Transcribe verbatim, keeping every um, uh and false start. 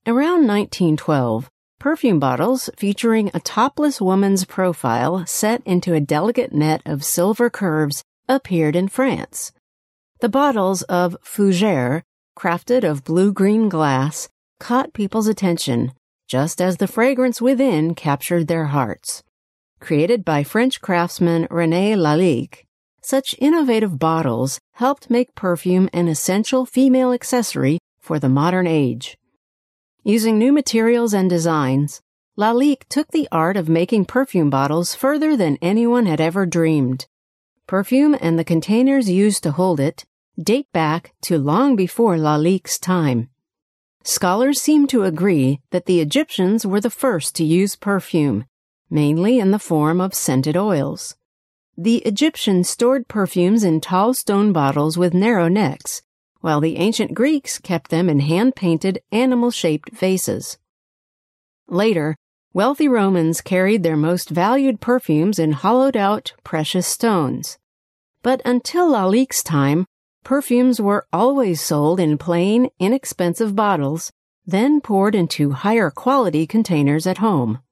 Around nineteen twelve, perfume bottles featuring a topless woman's profile set into a delicate net of silver curves appeared in France. The bottles of Fougère, crafted of blue-green glass, caught people's attention, just as the fragrance within captured their hearts. Created by French craftsman René Lalique, such innovative bottles helped make perfume an essential female accessory for the modern age. Using new materials and designs, Lalique took the art of making perfume bottles further than anyone had ever dreamed. Perfume and the containers used to hold it date back to long before Lalique's time. Scholars seem to agree that the Egyptians were the first to use perfume, mainly in the form of scented oils. The Egyptians stored perfumes in tall stone bottles with narrow necks, while the ancient Greeks kept them in hand-painted, animal-shaped vases. Later, wealthy Romans carried their most valued perfumes in hollowed-out, precious stones. But until Lalique's time, perfumes were always sold in plain, inexpensive bottles, then poured into higher-quality containers at home.